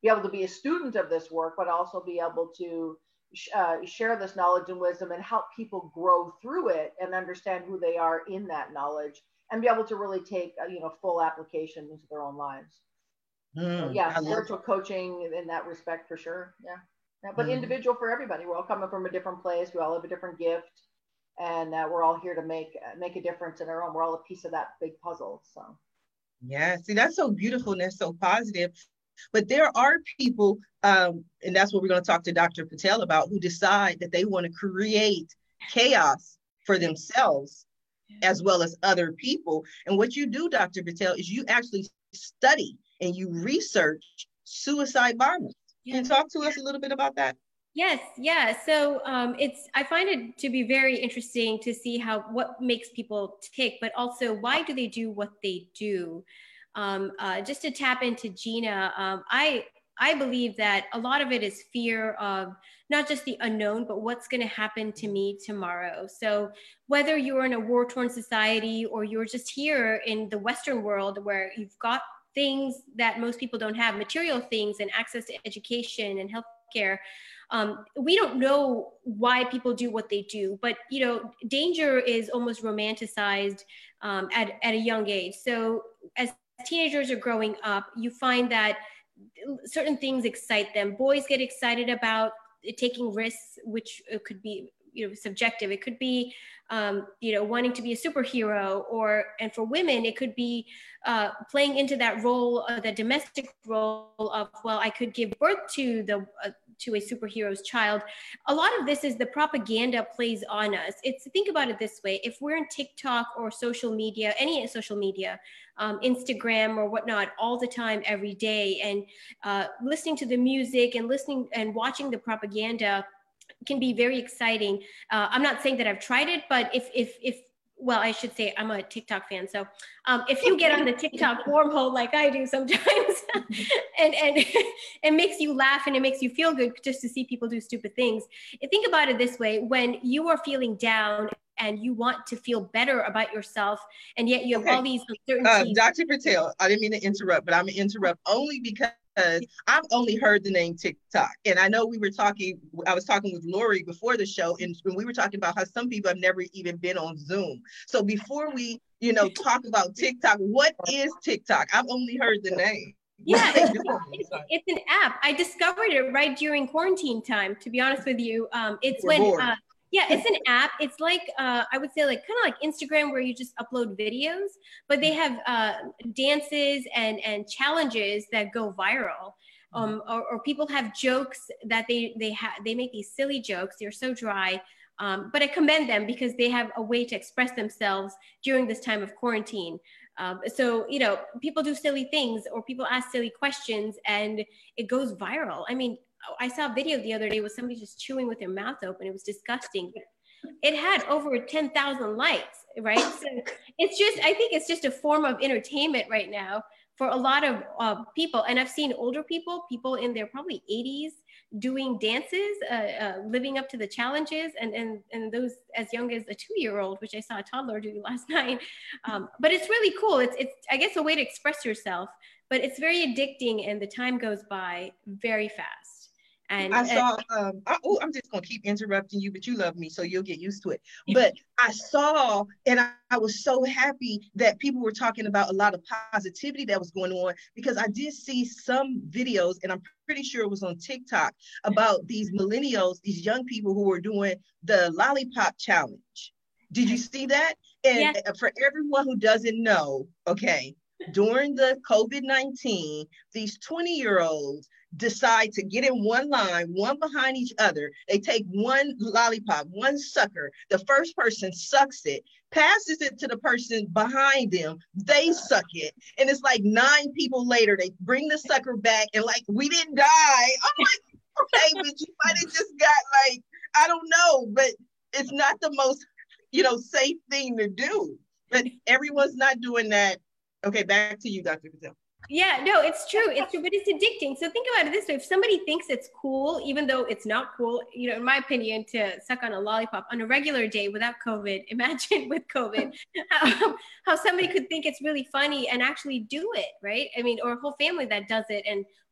be able to be a student of this work, but also be able to uh, share this knowledge and wisdom and help people grow through it and understand who they are in that knowledge and be able to really take, uh, you know, full application into their own lives. Mm, so, yeah, spiritual coaching in that respect for sure. Yeah. yeah but mm. individual for everybody. We're all coming from a different place. We all have a different gift, and uh, we're all here to make uh, make a difference in our own. We're all a piece of that big puzzle. So. Yeah. See, that's so beautiful and that's so positive. But there are people, um, and that's what we're going to talk to Doctor Patel about, who decide that they want to create chaos for themselves as well as other people. And what you do, Doctor Patel, is you actually study and you research suicide bombers. Can you talk to us a little bit about that? Yes, yeah. So um, it's, I find it to be very interesting to see how, what makes people tick, but also why do they do what they do? Um, uh, just to tap into Gina, um, I, I believe that a lot of it is fear of not just the unknown, but what's going to happen to me tomorrow. So whether you're in a war-torn society or you're just here in the Western world where you've got things that most people don't have, material things and access to education and healthcare, um, we don't know why people do what they do. But you know, danger is almost romanticized um, at, at a young age. So as teenagers are growing up, you find that certain things excite them. Boys get excited about taking risks, which could be, you know, subjective. It could be, um, you know, wanting to be a superhero, or, and for women, it could be uh, playing into that role, uh, the domestic role of, well, I could give birth to the, uh, to a superhero's child. A lot of this is the propaganda plays on us. It's, think about it this way. If we're in TikTok or social media, any social media, um, Instagram or whatnot, all the time, every day, and uh, listening to the music and listening and watching the propaganda can be very exciting. Uh, I'm not saying that I've tried it, but if, if, if, well, I should say I'm a TikTok fan. So um, if you get on the TikTok wormhole like I do sometimes, and, and it makes you laugh and it makes you feel good just to see people do stupid things. Think about it this way: when you are feeling down and you want to feel better about yourself, and yet you have okay. all these uncertainties. Uh, Doctor Patel, I didn't mean to interrupt, but I'm gonna interrupt only because I've only heard the name TikTok. And I know we were talking, I was talking with Lori before the show, and when we were talking about how some people have never even been on Zoom. So before we, you know, talk about TikTok, what is TikTok? I've only heard the name. Yeah, it's, it's, it's an app. I discovered it right during quarantine time, to be honest with you. Um, it's we're when, uh, yeah, it's an app. It's like, uh, I would say like kind of like Instagram, where you just upload videos, but they have uh, dances and, and challenges that go viral. Um, or, or people have jokes that they, they, ha- they make these silly jokes. They're so dry. Um, but I commend them because they have a way to express themselves during this time of quarantine. Um, so, you know, people do silly things or people ask silly questions and it goes viral. I mean, I saw a video the other day with somebody just chewing with their mouth open. It was disgusting. It had over ten thousand likes, right? So it's just, I think it's just a form of entertainment right now for a lot of uh, people. And I've seen older people, people in their probably eighties doing dances, uh, uh, living up to the challenges, and, and, and those as young as a two-year-old, which I saw a toddler do last night. Um, but it's really cool. It's, it's, I guess, a way to express yourself, but it's very addicting and the time goes by very fast. And I saw, um, I, oh, I'm just going to keep interrupting you, but you love me, so you'll get used to it. But I saw, and I, I was so happy that people were talking about a lot of positivity that was going on, because I did see some videos, and I'm pretty sure it was on TikTok, about these millennials, these young people who were doing the lollipop challenge. Did you see that? And yes. For everyone who doesn't know, okay, during the COVID nineteen, these twenty year olds decide to get in one line, one behind each other. They take one lollipop, one sucker. The first person sucks it, passes it to the person behind them. They suck it. And it's like nine people later, they bring the sucker back and like, we didn't die. I'm like, okay, but you might have just got like, I don't know, but it's not the most, you know, safe thing to do. But everyone's not doing that. Okay, back to you, Doctor Patel. Yeah, no, it's true. It's true, but it's addicting. So think about it this way. If somebody thinks it's cool, even though it's not cool, you know, in my opinion, to suck on a lollipop on a regular day without COVID, imagine with COVID, how, how somebody could think it's really funny and actually do it, right? I mean, or a whole family that does it and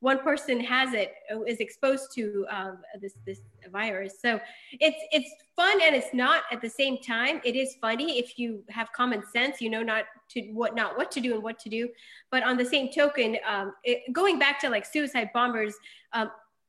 one person has it, is exposed to um, this this virus. So it's it's fun and it's not at the same time. It is funny if you have common sense, you know not to what not what to do and what to do. But on the same token, um, it, going back to like suicide bombers, um,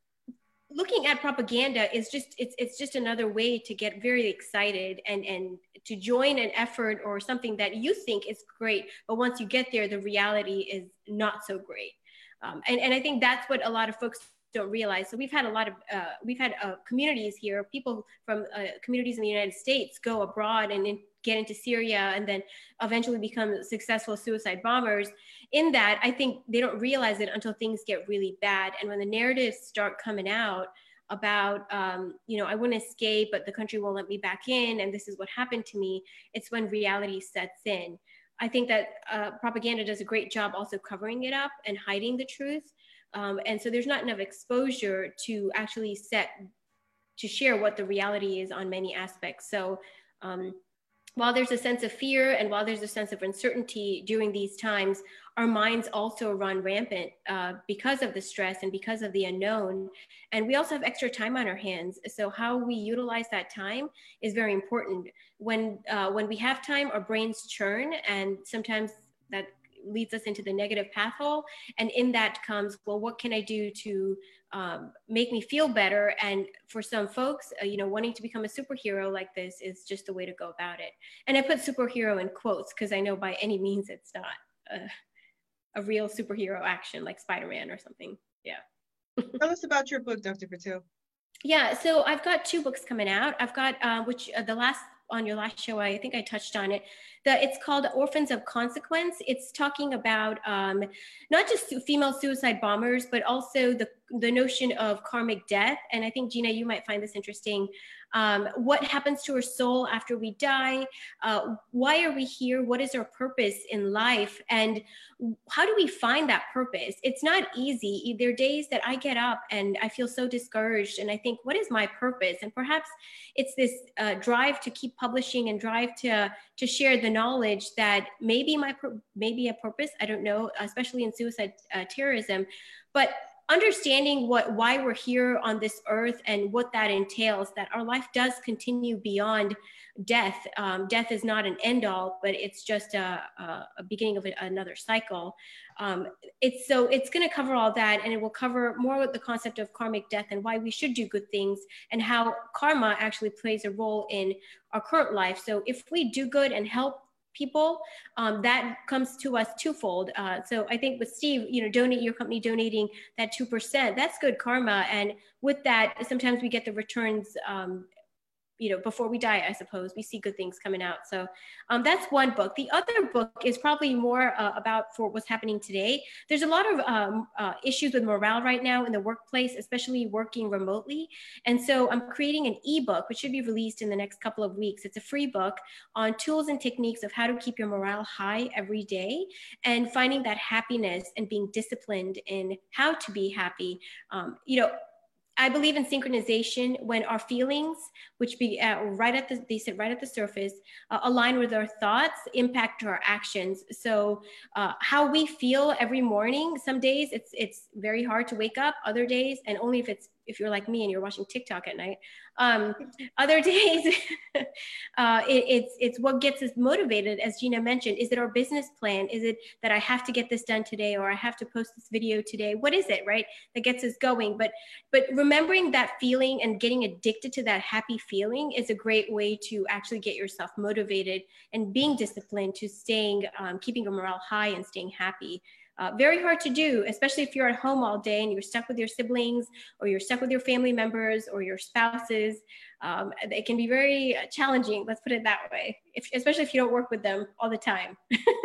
looking at propaganda is just it's it's just another way to get very excited and and to join an effort or something that you think is great, but once you get there, the reality is not so great. Um, and, and I think that's what a lot of folks don't realize. So we've had a lot of, uh, we've had uh, communities here, people from uh, communities in the United States go abroad and in, get into Syria and then eventually become successful suicide bombers. In that, I think they don't realize it until things get really bad. And when the narratives start coming out about, um, you know, I want to escape, but the country won't let me back in, and this is what happened to me, it's when reality sets in. I think that uh, propaganda does a great job also covering it up and hiding the truth. Um, and so there's not enough exposure to actually set, to share what the reality is on many aspects. So um, while there's a sense of fear and while there's a sense of uncertainty during these times, our minds also run rampant uh, because of the stress and because of the unknown. And we also have extra time on our hands. So how we utilize that time is very important. When, uh, when we have time, our brains churn, and sometimes that leads us into the negative path hole. And in that comes, well, what can I do to um, make me feel better? And for some folks, uh, you know, wanting to become a superhero like this is just the way to go about it. And I put superhero in quotes because I know by any means it's not a, a real superhero action like Spider-Man or something. Yeah. Tell us about your book, Doctor Patel. Yeah, so I've got two books coming out. I've got, uh, which uh, the last, on your last show, I think I touched on it. The, it's called Orphans of Consequence. It's talking about um, not just female suicide bombers, but also the, the notion of karmic death. And I think, Gina, you might find this interesting. Um, what happens to our soul after we die? Uh, why are we here? What is our purpose in life? And how do we find that purpose? It's not easy. There are days that I get up and I feel so discouraged and I think, what is my purpose? And perhaps it's this uh, drive to keep publishing and drive to, to share the knowledge that maybe my, maybe a purpose, I don't know, especially in suicide uh, terrorism, but understanding what, why we're here on this earth and what that entails, that our life does continue beyond death. Um, death is not an end all, but it's just a, a, a beginning of a, another cycle. Um, it's so it's going to cover all that, and it will cover more with the concept of karmic death and why we should do good things and how karma actually plays a role in our current life. So if we do good and help people, um, that comes to us twofold. Uh, so I think with Steve, you know, donate your company donating that two percent, that's good karma. And with that, sometimes we get the returns, um, you know, before we die, I suppose, we see good things coming out. So um, that's one book. The other book is probably more uh, about for what's happening today. There's a lot of um, uh, issues with morale right now in the workplace, especially working remotely. And so I'm creating an ebook, which should be released in the next couple of weeks. It's a free book on tools and techniques of how to keep your morale high every day and finding that happiness and being disciplined in how to be happy. Um, you know, I believe in synchronization when our feelings, which be uh, right at the, they sit right at the surface, uh, align with our thoughts, impact our actions. So uh, how we feel every morning, some days it's it's very hard to wake up, other days, and only if it's if you're like me and you're watching TikTok at night. Um, other days, uh, it, it's it's what gets us motivated, as Gina mentioned. Is it our business plan? Is it that I have to get this done today, or I have to post this video today? What is it, right, that gets us going? But but remembering that feeling and getting addicted to that happy feeling is a great way to actually get yourself motivated and being disciplined to staying, um, keeping your morale high and staying happy. Uh, very hard to do, especially if you're at home all day and you're stuck with your siblings or you're stuck with your family members or your spouses. Um, it can be very challenging, let's put it that way, if, especially if you don't work with them all the time.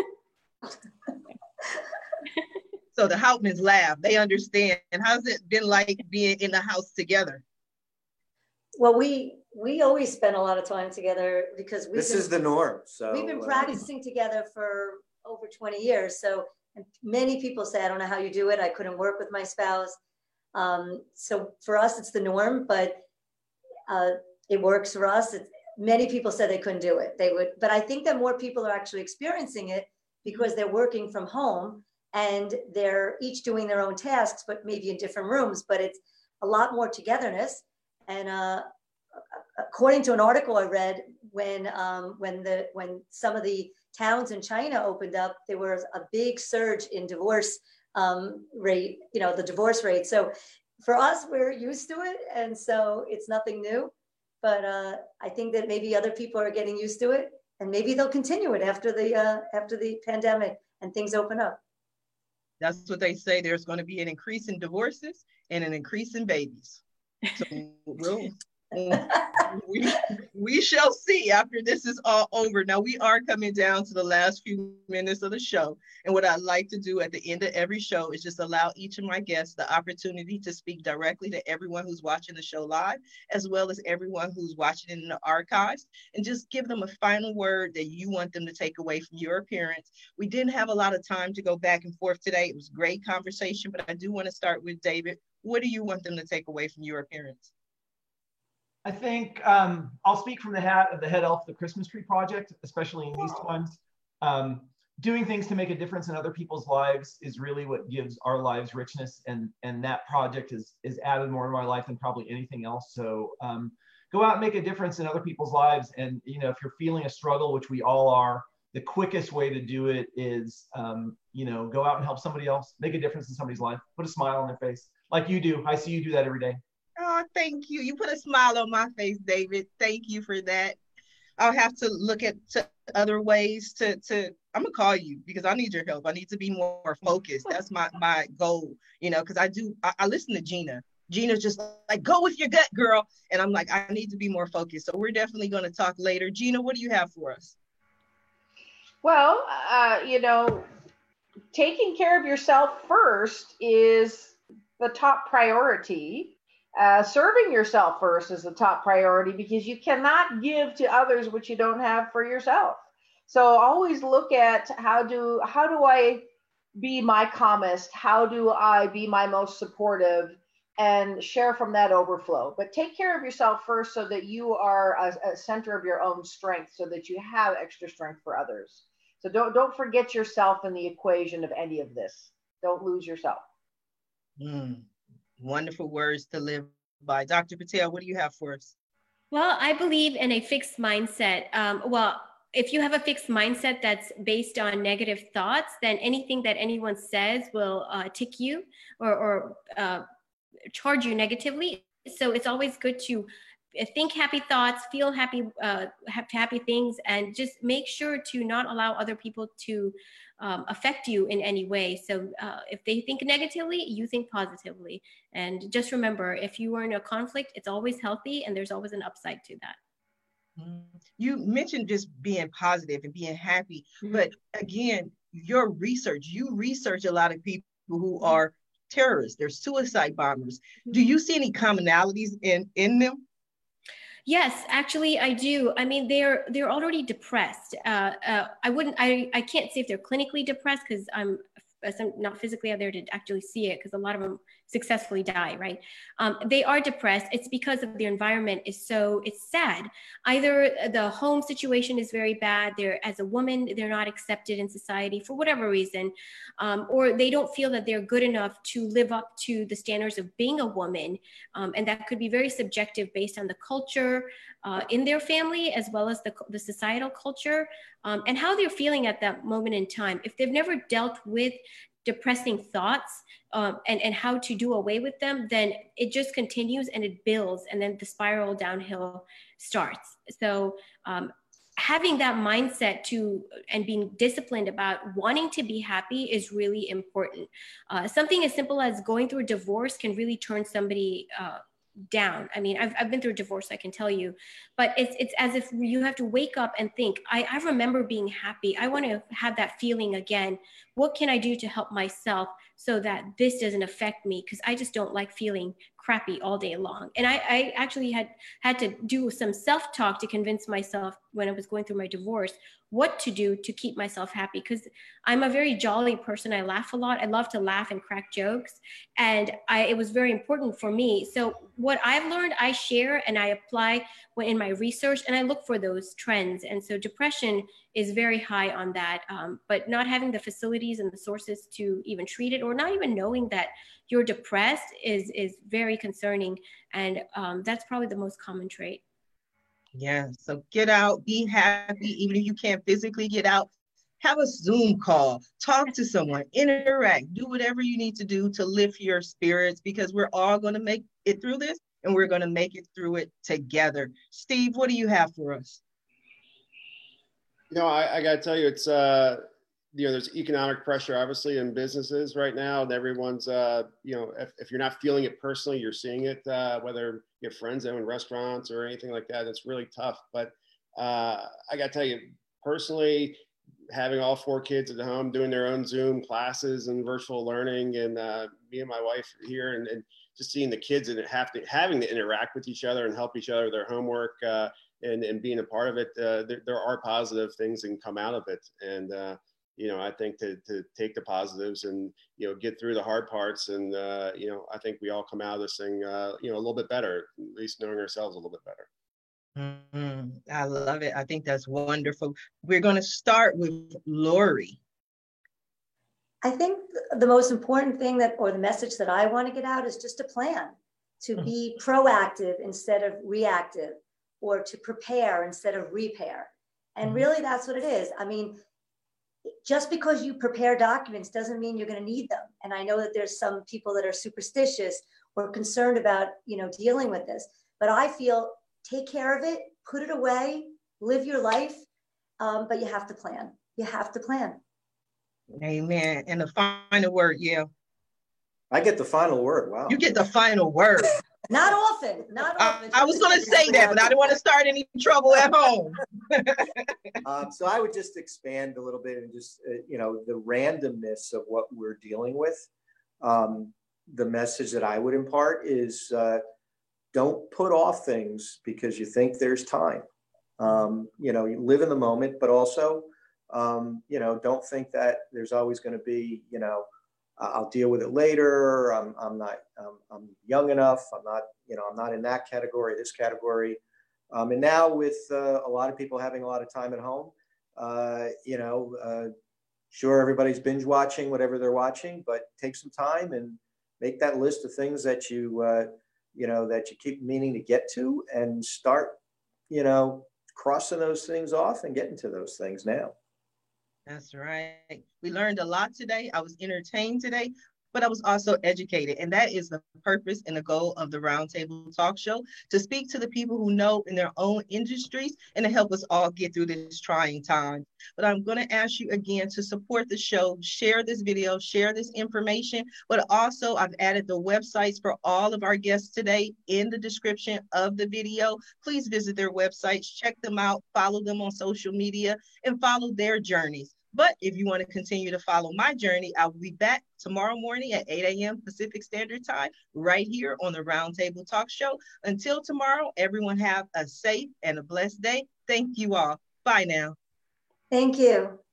So the Houtmans laugh, they understand. And how's it been like being in the house together? Well, we we always spend a lot of time together because we've This been, is the norm. So we've been uh, practicing together for over twenty years. So and many people say, I don't know how you do it. I couldn't work with my spouse. Um, so for us, it's the norm, but uh, it works for us. It's, many people said they couldn't do it. They would, but I think that more people are actually experiencing it because they're working from home and they're each doing their own tasks, but maybe in different rooms, but it's a lot more togetherness. And uh, according to an article I read, when um, when the when some of the towns in China opened up, there was a big surge in divorce um, rate, you know, the divorce rate. So for us, we're used to it, and so it's nothing new. But uh, I think that maybe other people are getting used to it, and maybe they'll continue it after the uh, after the pandemic and things open up. That's what they say. There's going to be an increase in divorces and an increase in babies. So we'll, we, we shall see after this is all over. Now, we are coming down to the last few minutes of the show. And what I like to do at the end of every show is just allow each of my guests the opportunity to speak directly to everyone who's watching the show live, as well as everyone who's watching it in the archives, and just give them a final word that you want them to take away from your appearance. We didn't have a lot of time to go back and forth today. It was a great conversation, but I do want to start with David. What do you want them to take away from your appearance? I think um, I'll speak from the hat of the head elf of the Christmas Tree Project, especially in these times. Um, doing things to make a difference in other people's lives is really what gives our lives richness, and and that project is is added more to my life than probably anything else. So um, go out and make a difference in other people's lives. And you know, if you're feeling a struggle, which we all are, the quickest way to do it is um, you know, go out and help somebody else, make a difference in somebody's life, put a smile on their face, like you do. I see you do that every day. Oh, thank you. You put a smile on my face, David. Thank you for that. I'll have to look at to other ways to, to, I'm gonna call you because I need your help. I need to be more focused. That's my, my goal, you know, because I do, I, I listen to Gina. Gina's just like, go with your gut, girl. And I'm like, I need to be more focused. So we're definitely gonna talk later. Gina, what do you have for us? Well, uh, you know, taking care of yourself first is the top priority. Uh, serving yourself first is the top priority, because you cannot give to others what you don't have for yourself. So always look at how do how do I be my calmest? How do I be my most supportive? And share from that overflow. But take care of yourself first so that you are a, a center of your own strength, so that you have extra strength for others. So don't don't forget yourself in the equation of any of this. Don't lose yourself. Mm. Wonderful words to live by. Doctor Patel, what do you have for us? Well, I believe in a fixed mindset. Um, well, if you have a fixed mindset that's based on negative thoughts, then anything that anyone says will uh, tick you or, or uh, charge you negatively. So it's always good to think happy thoughts, feel happy, uh, have happy things, and just make sure to not allow other people to um, affect you in any way. So uh, if they think negatively, you think positively. And just remember, if you are in a conflict, it's always healthy, and there's always an upside to that. You mentioned just being positive and being happy, mm-hmm. but again, your research, you research a lot of people who are terrorists, they're suicide bombers. Mm-hmm. Do you see any commonalities in, in them? Yes, actually, I do. I mean, they're they're already depressed. Uh, uh, I wouldn't, I, I can't say if they're clinically depressed, because I'm, I'm not physically out there to actually see it, because a lot of them successfully die, right? Um, they are depressed. It's because of their environment is so, it's sad. Either the home situation is very bad, they're, as a woman, they're not accepted in society for whatever reason, um, or they don't feel that they're good enough to live up to the standards of being a woman. Um, and that could be very subjective based on the culture uh, in their family, as well as the, the societal culture, um, and how they're feeling at that moment in time. If they've never dealt with depressing thoughts um, and, and how to do away with them, then it just continues and it builds, and then the spiral downhill starts. So um, having that mindset to and being disciplined about wanting to be happy is really important. Uh, something as simple as going through a divorce can really turn somebody uh, down. I mean, I've, I've been through a divorce, I can tell you, but it's it's as if you have to wake up and think, I, I remember being happy. I want to have that feeling again. What can I do to help myself so that this doesn't affect me? Because I just don't like feeling crappy all day long. And I, I actually had had to do some self-talk to convince myself when I was going through my divorce what to do to keep myself happy, because I'm a very jolly person. I laugh a lot. I love to laugh and crack jokes. And I, it was very important for me. So what I've learned, I share and I apply when in my research, and I look for those trends. And so depression is very high on that, um, but not having the facilities and the sources to even treat it, or not even knowing that you're depressed is, is very concerning. And um, that's probably the most common trait. Yeah, so get out, be happy, even if you can't physically get out. Have a Zoom call, talk to someone, interact, do whatever you need to do to lift your spirits, because we're all going to make it through this, and we're going to make it through it together. Steve, what do you have for us? You know, I, I got to tell you, it's, uh, you know, there's economic pressure, obviously, in businesses right now, and everyone's, uh, you know, if, if you're not feeling it personally, you're seeing it, uh, whether you have friends that own restaurants or anything like that. It's really tough. But uh, I got to tell you, personally, having all four kids at home doing their own Zoom classes and virtual learning, and uh, me and my wife here, and, and just seeing the kids and have to, having to interact with each other and help each other with their homework, uh, and, and being a part of it, uh, there, there are positive things that can come out of it. And, uh, you know, I think to, to take the positives and, you know, get through the hard parts. And, uh, you know, I think we all come out of this thing, uh, you know, a little bit better, at least knowing ourselves a little bit better. Mm-hmm. I love it. I think that's wonderful. We're going to start with Lori. I think the most important thing that, or the message that I want to get out is just to plan, to mm-hmm. be proactive instead of reactive, or to prepare instead of repair. And mm-hmm. really that's what it is. I mean, just because you prepare documents doesn't mean you're going to need them. And I know that there's some people that are superstitious or concerned about, you know, dealing with this, but I feel take care of it, put it away, live your life. Um, but you have to plan. You have to plan. Amen. And the final word, yeah. I get the final word. Wow. You get the final word. Not often, not often. I, I was going to say that, but I didn't want to start any trouble at home. um, so I would just expand a little bit and just, uh, you know, the randomness of what we're dealing with. Um, the message that I would impart is uh, don't put off things because you think there's time. Um, you know, you live in the moment, but also, um, you know, don't think that there's always going to be, you know, I'll deal with it later. I'm, I'm not, um, I'm young enough. I'm not, you know, I'm not in that category, this category. Um, and now with uh, a lot of people having a lot of time at home, uh, you know, uh, sure, everybody's binge watching whatever they're watching, but take some time and make that list of things that you, uh, you know, that you keep meaning to get to, and start, you know, crossing those things off and getting to those things now. That's right. We learned a lot today. I was entertained today, but I was also educated. And that is the purpose and the goal of the Roundtable Talk Show, to speak to the people who know in their own industries and to help us all get through this trying time. But I'm going to ask you again to support the show, share this video, share this information, but also I've added the websites for all of our guests today in the description of the video. Please visit their websites, check them out, follow them on social media, and follow their journeys. But if you want to continue to follow my journey, I'll be back tomorrow morning at eight a m Pacific Standard Time, right here on the Roundtable Talk Show. Until tomorrow, everyone have a safe and a blessed day. Thank you all. Bye now. Thank you.